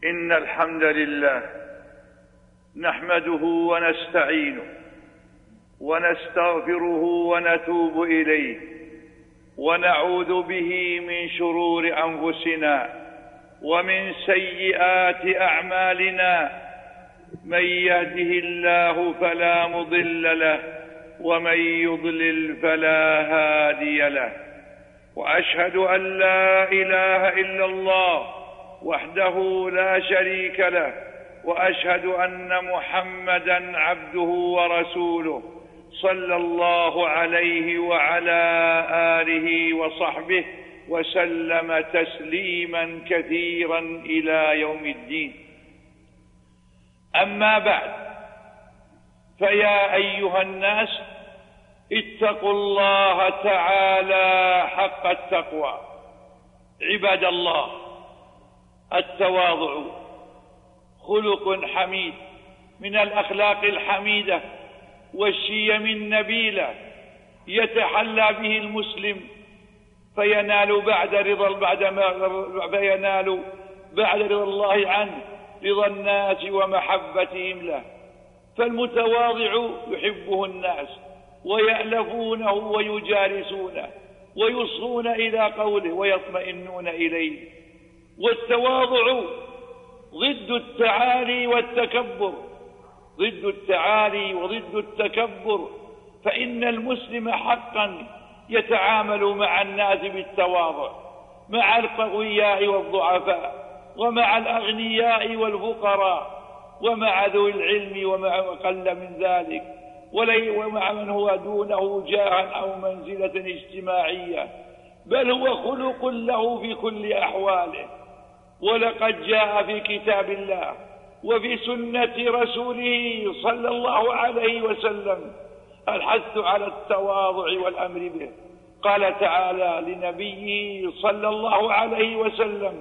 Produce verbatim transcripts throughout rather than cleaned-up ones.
إن الحمد لله نحمده ونستعينه ونستغفره ونتوب إليه ونعوذ به من شرور أنفسنا ومن سيئات أعمالنا. من يهده الله فلا مضل له ومن يضلل فلا هادي له. وأشهد أن لا إله إلا الله وحده لا شريك له، وأشهد أن محمدا عبده ورسوله صلى الله عليه وعلى آله وصحبه وسلم تسليما كثيرا إلى يوم الدين. أما بعد، فيا أيها الناس اتقوا الله تعالى حق التقوى. عباد الله، التواضع خلق حميد من الأخلاق الحميدة والشيم النبيلة يتحلى به المسلم فينال بعد رضا بعد ما فينال بعد رضا الله عنه رضا الناس ومحبتهم له. فالمتواضع يحبه الناس ويألفونه ويجالسونه ويصغون إلى قوله ويطمئنون إليه. والتواضع ضد التعالي والتكبر، ضد التعالي وضد التكبر. فإن المسلم حقا يتعامل مع الناس بالتواضع، مع القوياء والضعفاء، ومع الأغنياء والفقراء، ومع ذوي العلم ومع أقل من ذلك، ومع من هو دونه جاها أو منزلة اجتماعية، بل هو خلق له في كل أحواله. ولقد جاء في كتاب الله وفي سنة رسوله صلى الله عليه وسلم الحث على التواضع والأمر به. قال تعالى لنبيه صلى الله عليه وسلم: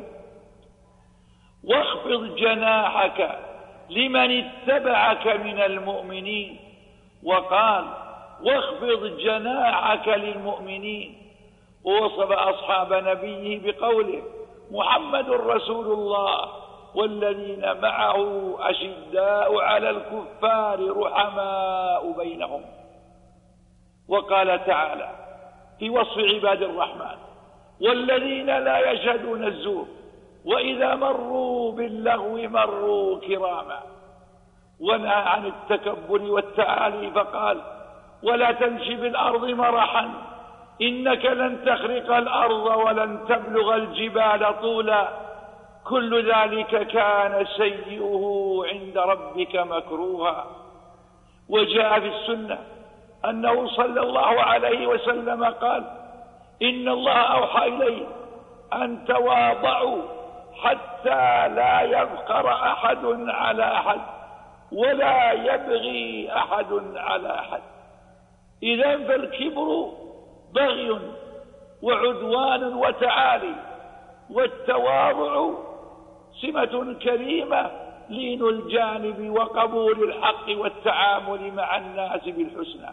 واخفض جناحك لمن اتبعك من المؤمنين. وقال: واخفض جناحك للمؤمنين. ووصف أصحاب نبيه بقوله: محمد رسول الله والذين معه أشداء على الكفار رحماء بينهم. وقال تعالى في وصف عباد الرحمن: والذين لا يشهدون الزور وإذا مروا باللغو مروا كراما. ونهى عن التكبر والتعالي فقال: ولا تمشي بالأرض مرحا إنك لن تخرق الأرض ولن تبلغ الجبال طولا كل ذلك كان سيئه عند ربك مكروها. وجاء في السنة أنه صلى الله عليه وسلم قال: إن الله أوحى إليه أن تواضعوا حتى لا يفخر أحد على أحد ولا يبغي أحد على أحد. إذن فالكبر بغي وعدوان وتعالي، والتواضع سمة كريمة لين الجانب وقبول الحق والتعامل مع الناس بالحسنى.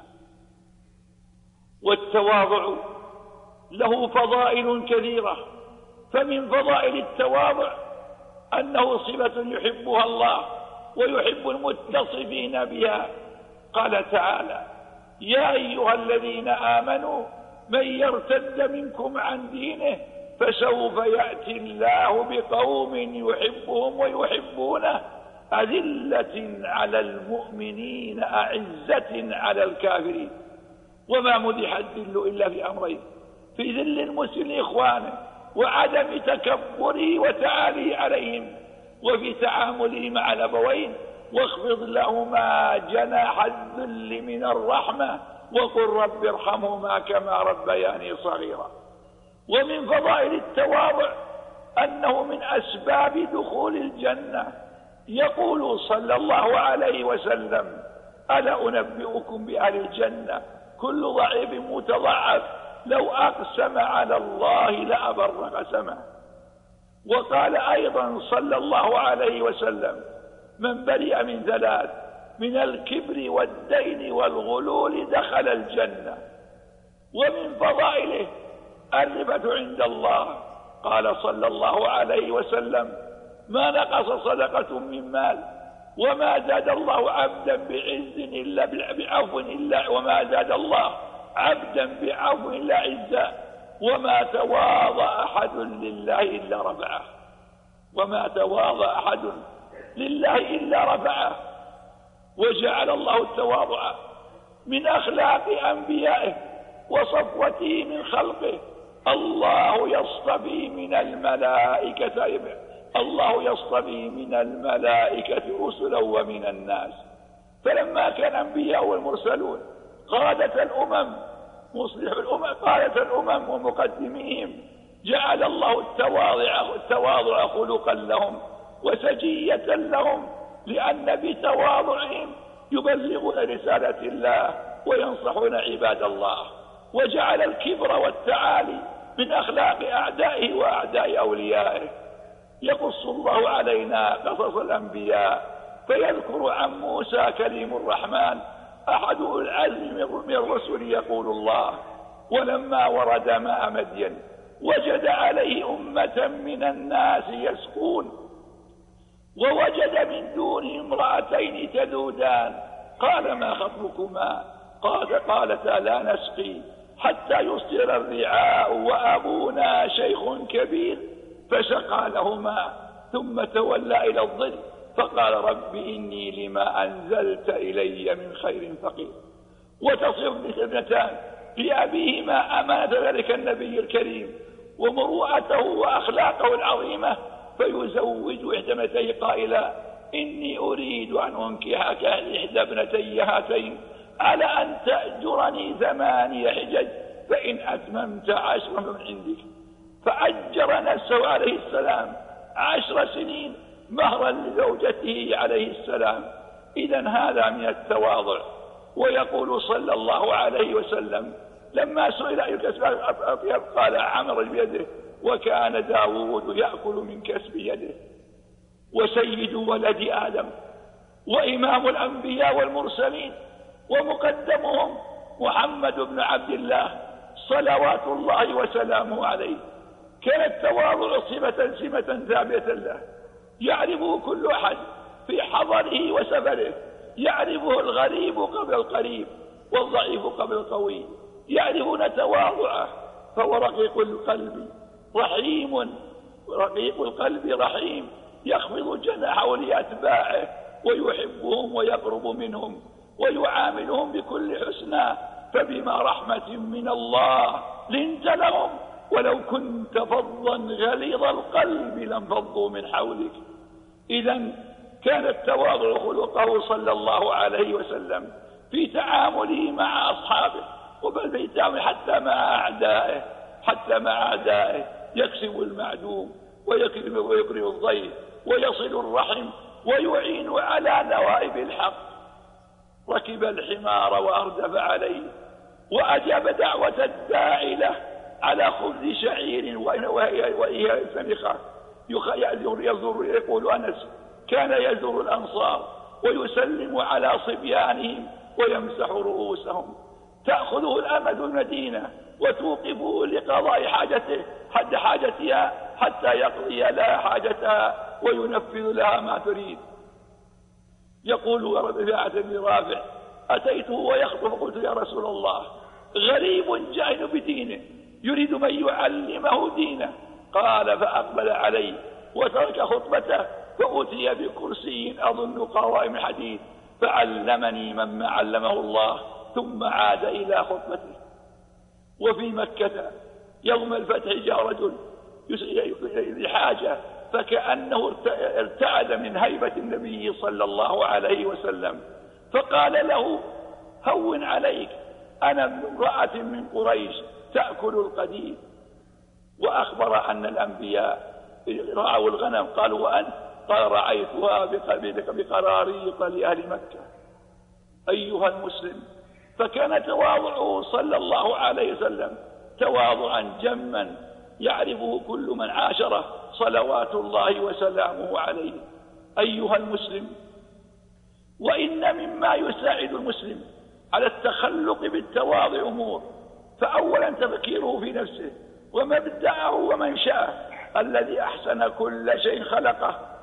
والتواضع له فضائل كثيرة، فمن فضائل التواضع أنه صفة يحبها الله ويحب المتصفين بها. قال تعالى: يا أيها الذين آمنوا من يرتد منكم عن دينه فسوف يأتي الله بقوم يحبهم ويحبونه أذلة على المؤمنين أعزة على الكافرين. وما مدح الذل إلا في أمرين: في ذل المسلم إخوانه وعدم تكبره وتعاليه عليهم، وفي تعامله مع الأبوين واخفض لهما جناح الذل من الرحمة وقل رب ارحمهما كما ربياني صغيرا. ومن فضائل التواضع أنه من أسباب دخول الجنة. يقول صلى الله عليه وسلم: ألا أنبئكم بأهل الجنة كل ضعيف متضعف لو أقسم على الله لأبر قسمه. وقال أيضا صلى الله عليه وسلم: من برئ من ثلاث من الكبر والدين والغلول دخل الجنة. ومن فضائله الرفة عند الله. قال صلى الله عليه وسلم: ما نقص صدقة من مال، وما زاد الله عبدا بعز إلا بعفو إلا وما زاد الله عبدا بعفو إلا عزا، وما تواضع أحد لله إلا رفعه، وما تواضع أحد لله إلا رفعه. وجعل الله التواضع من أخلاق أنبيائه وصفوته من خلقه. الله يصطفي من الملائكة الله يصطفي من الملائكة رسلا ومن الناس. فلما كان الأنبياء والمرسلون قادة الأمم مصلح الأمم قادة الأمم ومقدميهم، جعل الله التواضع التواضع خلقا لهم وسجية لهم، لأن بتواضعهم يبلغون رسالة الله وينصحون عباد الله. وجعل الكبر والتعالي من أخلاق أعدائه وأعداء أوليائه. يقص الله علينا قصص الأنبياء فيذكر عن موسى كليم الرحمن أحد العزم من الرسل، يقول الله: ولما ورد ماء مدين وجد عليه أمة من الناس يسقون ووجد من دونه امرأتين تذودان قال: ما خطبكما؟ قال قالتا: لا نسقي حتى يصدر الرعاء وأبونا شيخ كبير. فسقى لهما ثم تولى إلى الظل فقال: رب إني لما أنزلت إلي من خير فقير. وتصف ابنتان لأبيهما أمانة ذلك النبي الكريم ومروءته وأخلاقه العظيمة، فيزوج إحدى ابنتيه قائلا: إني أريد أن أنكحك إحدى ابنتي هاتين على أن تأجرني ثماني حجج، فإن أتممت عشرا من عندك. فأجر نفسه عليه السلام عشر سنين مهرا لزوجته عليه السلام. إذن هذا من التواضع. ويقول صلى الله عليه وسلم لما سئل أي كسب أطيب قال: عمر بيده، وكان داود يأكل من كسب يده. وسيد ولد آدم وإمام الأنبياء والمرسلين ومقدمهم محمد بن عبد الله صلوات الله وسلامه عليه، كان التواضع صفة سمة ثابتة له، يعرفه كل أحد في حضره وسفره، يعرفه الغريب قبل القريب والضعيف قبل القوي، يعرفون تواضعه. فهو رقيق القلب رحيم رقيق القلب رحيم، يخفض جناحه لأتباعه ويحبهم ويقرب منهم ويعاملهم بكل حسنى. فبما رحمة من الله لنت لهم ولو كنت فظا غليظ القلب لانفضوا من حولك. إذن كان التواضع خلقه صلى الله عليه وسلم في تعامله مع أصحابه، وبل في تعامله حتى مع أعدائه حتى مع أعدائه يكسب المعدوم ويكرم ويكرم الضيف ويصل الرحم ويعين على نوائب الحق. ركب الحمار وأردف عليه وأجاب دعوة الداعي له على خبز شعير وهي سمخة. يزور يقول أنس: كان يزور الأنصار ويسلم على صبيانهم ويمسح رؤوسهم. تأخذه الأمة المدينة وتوقفه لقضاء حاجته حد حاجتها حتى يقضي لها حاجتها وينفذ لها ما تريد. يقول ربيعة بن رافع: أتيته ويخطب قلت: يا رسول الله، غريب جاهل بدينه يريد من يعلمه دينه. قال: فأقبل عليه وترك خطبته فأتي بكرسي أظن قوائم حديد فعلمني مما علمه الله ثم عاد إلى خطبته. وفي مكة يوم الفتح جاء رجل لحاجة فكأنه ارتعد من هيبة النبي صلى الله عليه وسلم، فقال له: هون عليك، أنا امرأة من قريش تأكل القديد. وأخبر أن الأنبياء رعوا الغنم. قالوا: وأنت؟ قال: رعيتها بقراريط لأهل مكة. أيها المسلم، فكان تواضعه صلى الله عليه وسلم تواضعا جما يعرفه كل من عاشره صلوات الله وسلامه عليه. أيها المسلم، وإن مما يساعد المسلم على التخلق بالتواضع أمور. فأولا تفكيره في نفسه ومبدأه ومنشأه الذي أحسن كل شيء خلقه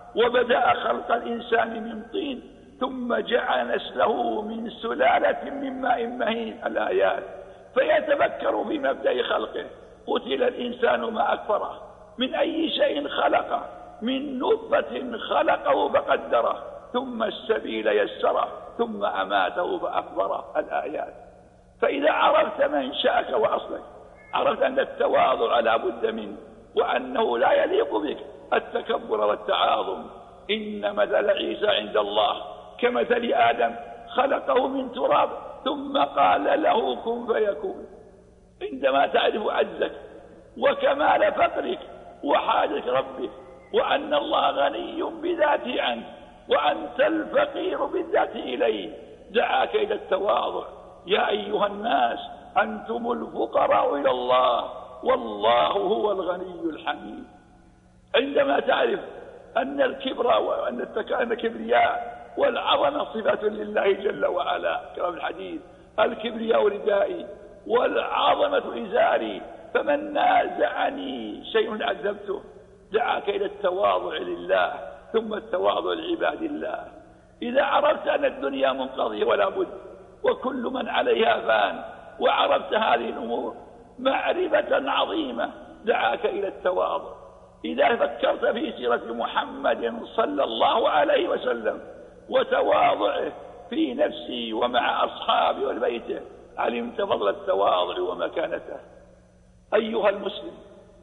وبدأ خلق الإنسان من طين ثم جعل نسله من سلالة من ماء مهين. الآيات. فيتفكر في مبدأ خلقه. قتل الإنسان ما أكفره، من أي شيء خلقه؟ من نطفة خلقه فقدره، ثم السبيل يسره، ثم أماته فأقبره. الآيات. فإذا عرفت منشأك وأصلك، عرفت أن التواضع لا بد منه، وأنه لا يليق بك التكبر والتعاظم. إن مثل عيسى عند الله كمثل آدم، خلقه من تراب ثم قال له كن فيكون. عندما تعرف عجزك وكمال فقرك وحاجة ربك، وأن الله غني بذاته عنك وأنت الفقير بالذات إليه، دعاك إلى التواضع. يا أيها الناس أنتم الفقراء إلى الله والله هو الغني الحميد. عندما تعرف أن الكبر وأن الكبرياء والعظمة صفة لله جل وعلا، كما في الحديث: الكبرياء ردائي والعظمة إزاري فمن نازعني شيء عذبته. دعاك إلى التواضع لله ثم التواضع لعباد الله. إذا عرفت أن الدنيا منقضية ولا بد وكل من عليها فان، وعرفت هذه الأمور معرفة عظيمة، دعاك إلى التواضع. إذا فكرت في سيرة محمد صلى الله عليه وسلم وتواضعه في نفسه ومع أصحابه والبيته، علمت فضل التواضع ومكانته. أيها المسلم،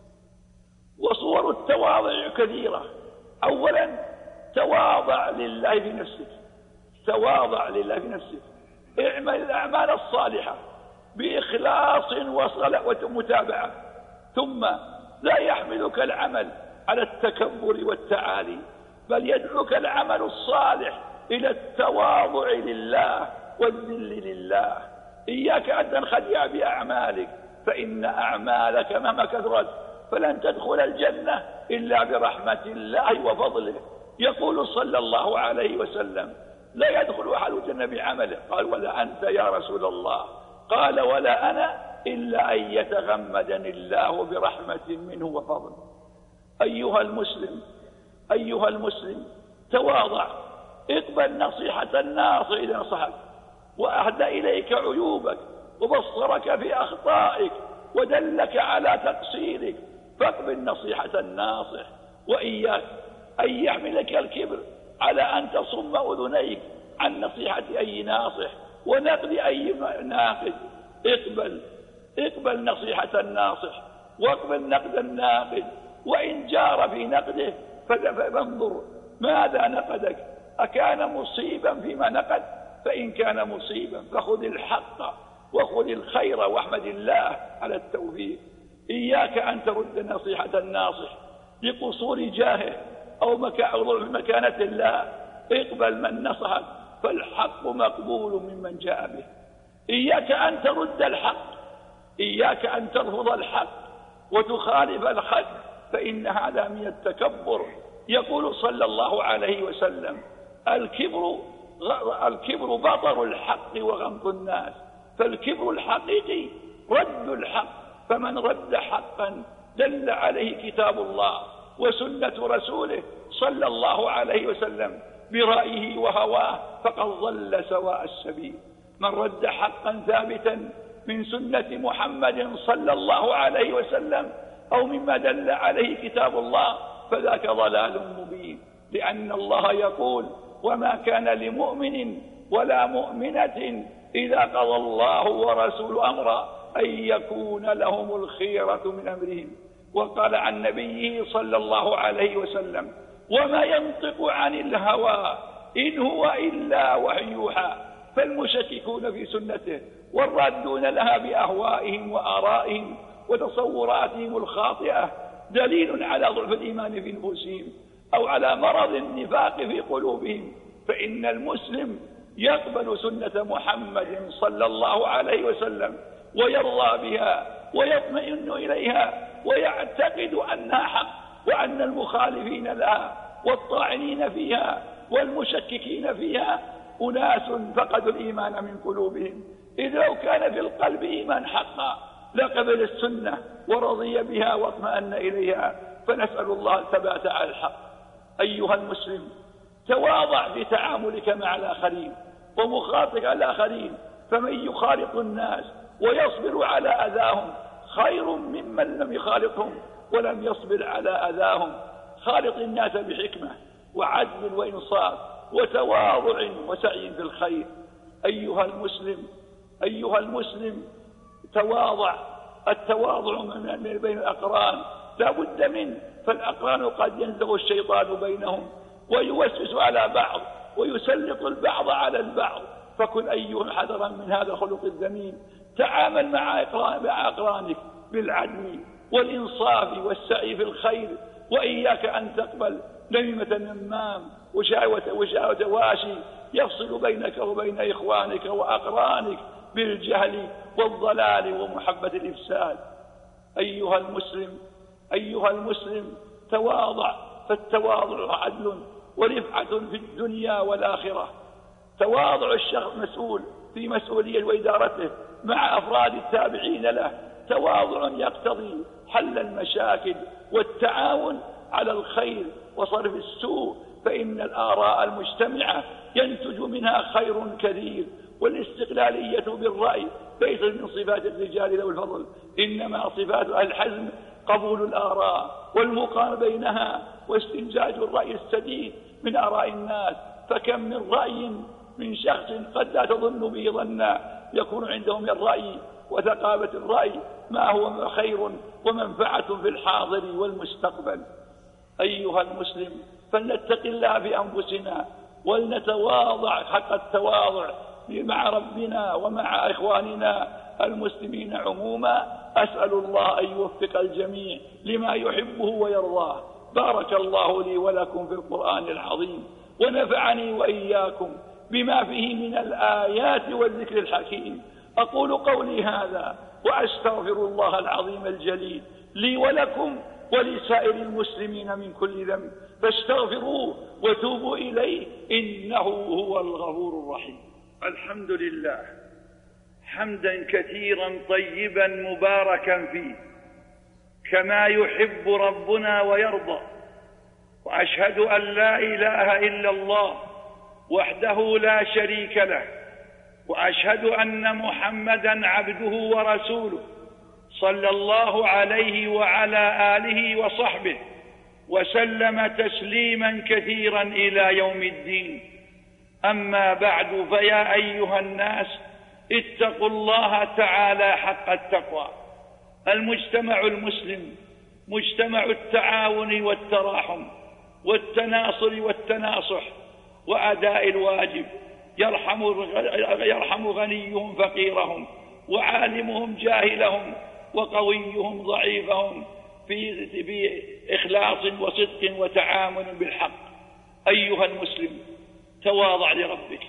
وصور التواضع كثيرة. أولا، تواضع لله في نفسك، تواضع لله في نفسك، اعمل الأعمال الصالحة بإخلاص ومتابعة، ثم لا يحملك العمل على التكبر والتعالي، بل يدعوك العمل الصالح إلى التواضع لله والذل لله. إياك أن تنخدع بأعمالك، فإن أعمالك مهما كثرت فلن تدخل الجنة إلا برحمة الله وفضله. يقول صلى الله عليه وسلم: لا يدخل أحد الجنة بعمله. قال: ولا أنت يا رسول الله؟ قال: ولا أنا، إلا أن يتغمدني الله برحمة منه وفضل. أيها المسلم، أيها المسلم، تواضع، اقبل نصيحة الناصح إذا نصحك وأهدى إليك عيوبك وبصرك في أخطائك ودلك على تقصيرك، فاقبل نصيحة الناصح. وإياك أن يحملك الكبر على أن تصم أذنيك عن نصيحة أي ناصح ونقد أي ناقد. اقبل اقبل نصيحة الناصح واقبل نقد الناقد، وإن جار في نقده فانظر ماذا نقدك، أكان مصيبا فيما نقد؟ فإن كان مصيبا فخذ الحق وخذ الخير واحمد الله على التوفيق. إياك أن ترد نصيحة الناصح لقصور جاهه أو مكانة الله. اقبل من نصحك فالحق مقبول ممن جاء به. إياك أن ترد الحق، إياك أن ترفض الحق وتخالف الحق، فإن هذا من التكبر. يقول صلى الله عليه وسلم: الكبر الكبر بطر الحق وغمط الناس. فالكبر الحقيقي رد الحق، فمن رد حقا دل عليه كتاب الله وسنة رسوله صلى الله عليه وسلم برأيه وهواه فقد ضل سواء السبيل. من رد حقا ثابتا من سنة محمد صلى الله عليه وسلم أو مما دل عليه كتاب الله فذاك ضلال مبين. لأن الله يقول: وما كان لمؤمن ولا مؤمنة إذا قضى الله ورسوله أمرا أن يكون لهم الخيرة من أمرهم. وقال عن نبيه صلى الله عليه وسلم: وما ينطق عن الهوى إن هو إلا وحي يوحى. فالمشككون في سنته والرادون لها بأهوائهم وآرائهم وتصوراتهم الخاطئة دليل على ضعف الإيمان في نفوسهم أو على مرض النفاق في قلوبهم. فإن المسلم يقبل سنة محمد صلى الله عليه وسلم ويرضى بها ويطمئن إليها ويعتقد أنها حق، وأن المخالفين لها والطاعنين فيها والمشككين فيها أناس فقدوا الإيمان من قلوبهم. إذ لو كان في القلب إيمان حقا لقبل السنة ورضي بها واطمأن إليها. فنسأل الله الثبات على الحق. أيها المسلم، تواضع في تعاملك مع الآخرين ومخاطبك الآخرين، فمن يخالط الناس ويصبر على أذاهم خير ممن لم يخالطهم ولم يصبر على أذاهم. خالط الناس بحكمة وعدل وإنصاف وتواضع وسعي في الخير. أيها المسلم أيها المسلم تواضع. التواضع من بين الأقران لا بد منه، فالأقران قد ينزغ الشيطان بينهم ويوسوس على بعض ويسلط البعض على البعض، فكن أيها حذرا من هذا الخلق الذميم. تعامل مع أقرانك بالعدل والإنصاف والسعي في الخير، وإياك أن تقبل نميمة النمام وشاوة واشي يفصل بينك وبين إخوانك وأقرانك بالجهل والضلال ومحبة الإفساد. أيها المسلم أيها المسلم تواضع، فالتواضع عدل ورفعة في الدنيا والآخرة. تواضع الشخص مسؤول في مسؤولية وإدارته مع أفراد التابعين له، تواضع يقتضي حل المشاكل والتعاون على الخير وصرف السوء، فإن الآراء المجتمعة ينتج منها خير كثير. والاستقلالية بالرأي ليست من صفات الرجال ذوي الفضل، إنما صفات أهل الحزم قبول الآراء والمقارنة بينها واستنتاج الرأي السديد من آراء الناس. فكم من رأي من شخص قد لا تظن به ظنا يكون عنده من الرأي وثقافة الرأي ما هو خير ومنفعة في الحاضر والمستقبل. أيها المسلم فلنتق الله بأنفسنا ولنتواضع حق التواضع مع ربنا ومع إخواننا المسلمين عموما. أسأل الله أن يوفق الجميع لما يحبه ويرضاه. بارك الله لي ولكم في القرآن العظيم، ونفعني وإياكم بما فيه من الآيات والذكر الحكيم. أقول قولي هذا وأستغفر الله العظيم الجليل لي ولكم ولسائر المسلمين من كل ذنب، فاستغفروه وتوبوا إليه إنه هو الغفور الرحيم. الحمد لله حمدا كثيرا طيبا مباركا فيه كما يحب ربنا ويرضى، وأشهد أن لا إله إلا الله وحده لا شريك له، وأشهد أن محمدا عبده ورسوله صلى الله عليه وعلى آله وصحبه وسلم تسليما كثيرا إلى يوم الدين. أما بعد، فيا أيها الناس اتقوا الله تعالى حق التقوى. المجتمع المسلم مجتمع التعاون والتراحم والتناصر والتناصح وأداء الواجب، يرحم, يرحم غنيهم فقيرهم وعالمهم جاهلهم وقويهم ضعيفهم في إخلاص وصدق وتعامل بالحق. أيها المسلم تواضع لربك،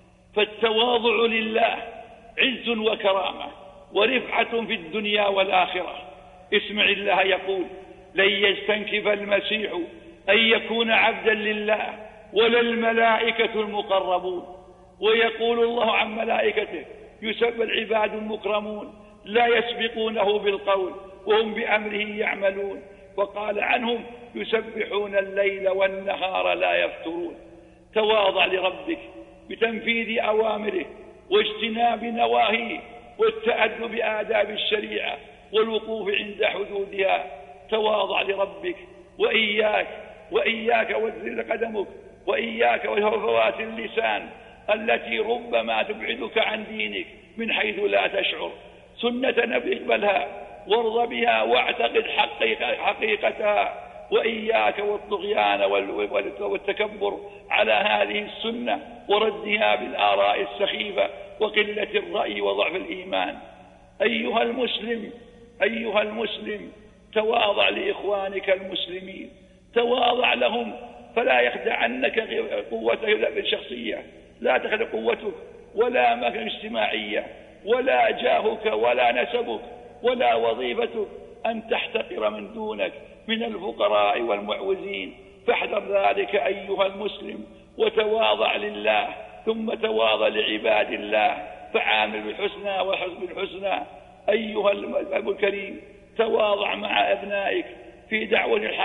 فالتواضع لله عز وكرامة ورفعة في الدنيا والآخرة. اسمع الله يقول: لن يستنكف المسيح أن يكون عبدا لله ولا الملائكة المقربون. ويقول الله عن ملائكته: يسبح العباد المكرمون لا يسبقونه بالقول وهم بأمره يعملون. وقال عنهم: يسبحون الليل والنهار لا يفترون. تواضع لربك بتنفيذ أوامره واجتناب نواهيه والتأدب بآداب الشريعة والوقوف عند حدودها. تواضع لربك، وإياك وإياك وتذل قدمك، وإياك وهفوات اللسان التي ربما تبعدك عن دينك من حيث لا تشعر. سنة نبي اقبلها وارض بها واعتقد حقيقتها، وإياك والطغيان والتكبر على هذه السنة وردها بالآراء السخيفة وقلة الرأي وضعف الإيمان. أيها المسلم أيها المسلم تواضع لإخوانك المسلمين، تواضع لهم، فلا يخدعنك قوتك الشخصية، لا تخدع قوتك ولا مكانة اجتماعية ولا جاهك ولا نسبك ولا وظيفتك أن تحتقر من دونك من الفقراء والمعوزين. فاحذر ذلك أيها المسلم، وتواضع لله ثم تواضع لعباد الله، فعامل بالحسنى وحسب الحسنى. أيها الأب الكريم تواضع مع أبنائك في دعوة الحق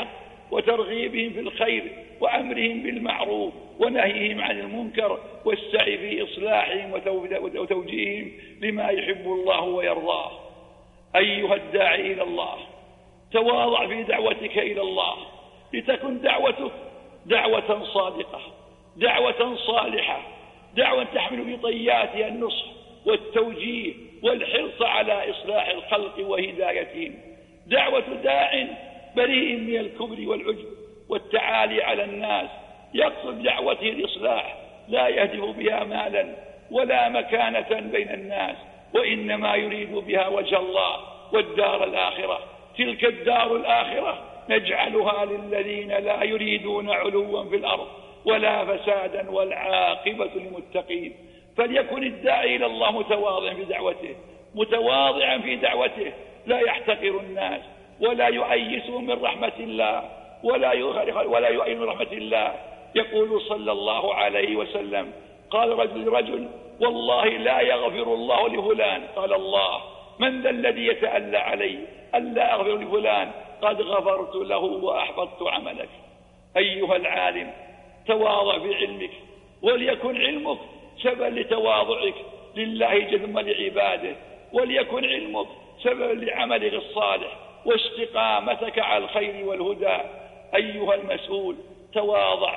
وترغيبهم في الخير وأمرهم بالمعروف ونهيهم عن المنكر والسعي في إصلاحهم وتوجيههم لما يحب الله ويرضاه. أيها الداعي إلى الله، تواضع في دعوتك إلى الله لتكن دعوتك دعوة صادقة، دعوة صالحة، دعوة تحمل في طياتها النصح والتوجيه والحرص على إصلاح الخلق وهدايتهم، دعوة داع بريء من الكبر والعجب والتعالي على الناس، يقصد دعوته الإصلاح، لا يهدف بها مالا ولا مكانة بين الناس، وإنما يريد بها وجه الله والدار الآخرة. تلك الدار الآخرة نجعلها للذين لا يريدون علوا في الأرض ولا فسادا والعاقبة للمتقين. فليكن الداعي إلى الله متواضعا في دعوته، متواضعا في دعوته، لا يحتقر الناس ولا يؤيسهم من رحمة الله ولا ولا يؤين رحمة الله. يقول صلى الله عليه وسلم: قال رجل رجل والله لا يغفر الله لفلان، قال الله: من ذا الذي يتألى علي ألا أغفر لفلان؟ قد غفرت له وأحبطت عملك. أيها العالم، تواضع في علمك، وليكن علمك سببا لتواضعك لله جل لعباده، وليكن علمك سببا لعملك الصالح واستقامتك على الخير والهدى. أيها المسؤول، تواضع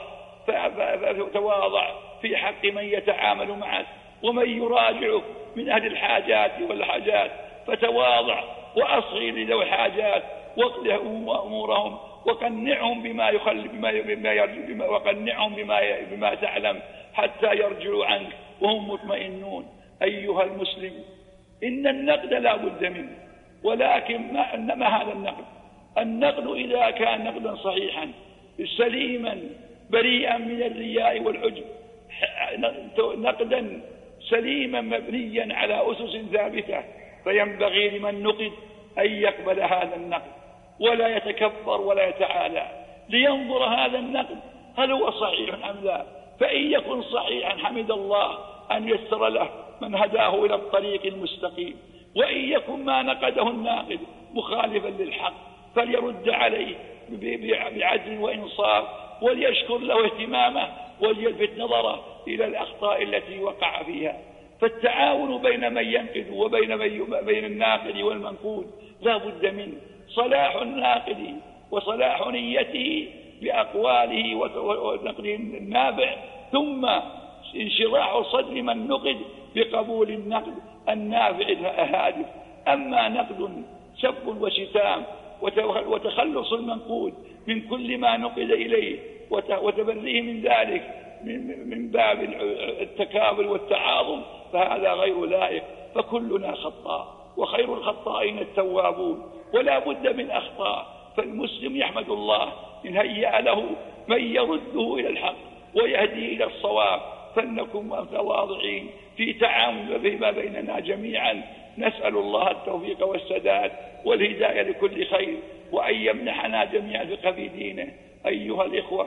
فتواضع في حق من يتعامل معك ومن يراجعك من أهل الحاجات والحاجات، فتواضع وأصغي لذوي الحاجات واقضي أمورهم وقنعهم بما يخل بما بما بما وقنعهم بما بما تعلم حتى يرجعوا عنك وهم مطمئنون. أيها المسلم، إن النقد لا بد منه، ولكن ما, ما هذا النقد؟ النقد إذا كان نقدا صحيحا سليما بريئا من الرياء والعجب، نقدا سليما مبنيا على أسس ثابتة، فينبغي لمن نقد أن يقبل هذا النقد ولا يتكبر ولا يتعالى، لينظر هذا النقد هل هو صحيح أم لا. فإن يكن صحيحا حمد الله أن يسر له من هداه إلى الطريق المستقيم، وإن يكن ما نقده الناقد مخالفا للحق فليرد عليه بعدل وإنصاف، وليشكر له اهتمامه وليلفت نظره إلى الأخطاء التي وقع فيها. فالتعاون بين من ينقد وبين بين الناقد والمنقود لا بد منه، صلاح الناقد وصلاح نيته بأقواله ونقده النابع، ثم انشراح صدر من نقد بقبول النقد النافع الهادف. أما نقد سب وشتام وتخلص المنقود من كل ما نقد إليه وتبريه من ذلك من باب التكابر والتعاظم فهذا غير لائق. فكلنا خطاء وخير الخطائين التوابون، ولا بد من أخطاء. فالمسلم يحمد الله إن هيأ له من يرده إلى الحق ويهدي إلى الصواب. فلنكن متواضعين في تعامل فيما بيننا جميعا. نسأل الله التوفيق والسداد والهداية لكل خير، وأن يمنحنا جميعا الفقه في دينه. أيها الإخوة،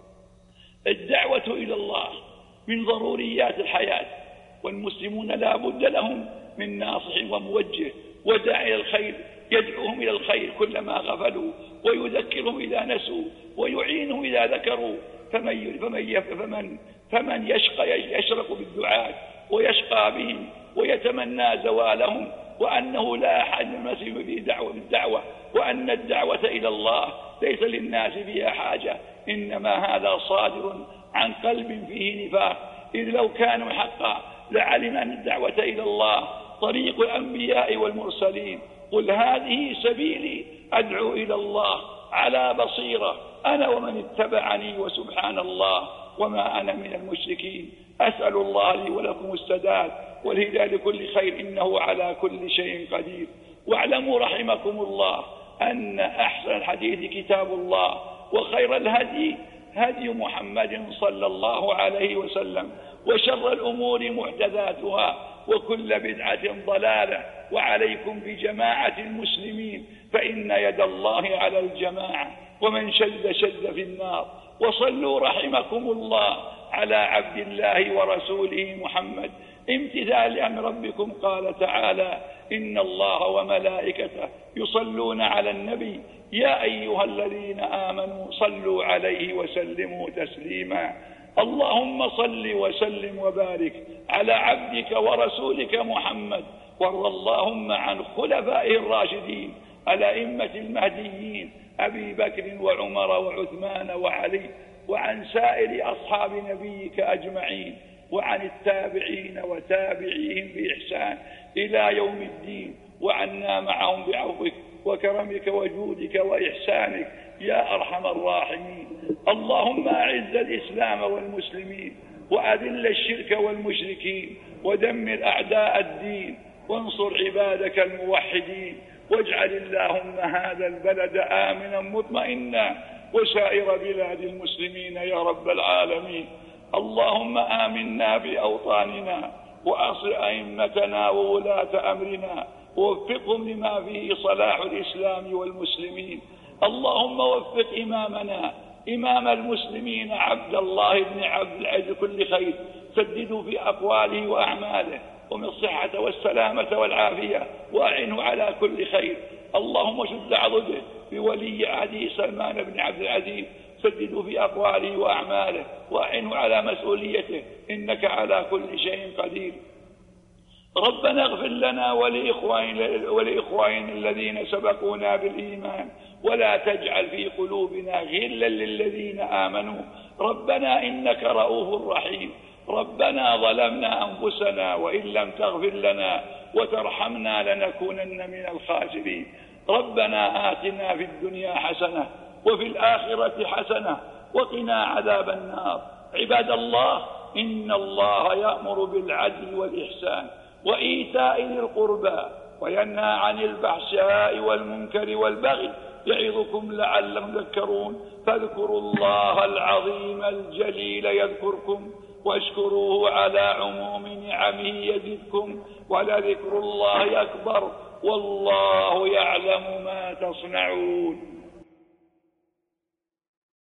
الدعوة إلى الله من ضروريات الحياة، والمسلمون لا بد لهم من ناصح وموجه وداعي إلى الخير يدعوهم إلى الخير كلما غفلوا، ويذكرهم إذا نسوا، ويعينهم إذا ذكروا. فمن فمن فمن فمن يشقى يشرق بالدعاة ويشقى بهم ويتمنى زوالهم، وأنه لا أحد من الناس في دعوة بالدعوة، وأن الدعوة إلى الله ليس للناس فيها حاجة، إنما هذا صادر عن قلب فيه نفاق. إذ لو كانوا حقا لعلم أن الدعوة إلى الله طريق الأنبياء والمرسلين. قل هذه سبيلي أدعو إلى الله على بصيرة أنا ومن اتبعني وسبحان الله وما أنا من المشركين. أسأل الله لي ولكم السداد والهداية لكل خير، إنه على كل شيء قدير. واعلموا رحمكم الله أن أحسن الحديث كتاب الله، وخير الهدي هدي محمد صلى الله عليه وسلم، وشر الأمور محدثاتها، وكل بدعة ضلالة. وعليكم بجماعة المسلمين، فإن يد الله على الجماعة، ومن شد شد في النار. وصلوا رحمكم الله على عبد الله ورسوله محمد، امتثال لأمر ربكم. قال تعالى: إن الله وملائكته يصلون على النبي يا أيها الذين آمنوا صلوا عليه وسلموا تسليما. اللهم صل وسلم وبارك على عبدك ورسولك محمد، وارض اللهم عن خلفائه الراشدين الأئمة المهديين أبي بكر وعمر وعثمان وعلي، وعن سائر أصحاب نبيك أجمعين، وعن التابعين وتابعيهم بإحسان إلى يوم الدين، وعنا معهم بعفوك وكرمك وجودك وإحسانك يا أرحم الراحمين. اللهم أعز الإسلام والمسلمين، وأذل الشرك والمشركين، ودمر أعداء الدين، وانصر عبادك الموحدين، واجعل اللهم هذا البلد آمنا مطمئنا وسائر بلاد المسلمين يا رب العالمين. اللهم آمنا بأوطاننا، وأصل أئمتنا وولاة أمرنا، ووفقهم لما فيه صلاح الإسلام والمسلمين. اللهم وفق إمامنا إمام المسلمين عبد الله بن عبد العزيز كل خير، سدده في أقواله وأعماله، ومن الصحة والسلامة والعافية، وأعنه على كل خير. اللهم شد عضده بولي عهده سلمان بن عبد العزيز، سدده في أقواله وأعماله، وأعنه على مسؤوليته، إنك على كل شيء قدير. ربنا اغفر لنا ولإخواننا الذين سبقونا بالإيمان، ولا تجعل في قلوبنا غلا للذين آمنوا، ربنا إنك رؤوف رحيم. ربنا ظلمنا أنفسنا وإن لم تغفر لنا وترحمنا لنكونن من الخاسرين. ربنا آتنا في الدنيا حسنة وفي الآخرة حسنة وقنا عذاب النار. عباد الله، إن الله يأمر بالعدل والإحسان وإيتاء ذي القربى، وينهى عن الفحشاء والمنكر والبغي، يعظكم لعلكم تذكرون. فاذكروا الله العظيم الجليل يذكركم، واشكروه على عموم نعمه يزدكم، ولذكر الله أكبر، والله يعلم ما تصنعون.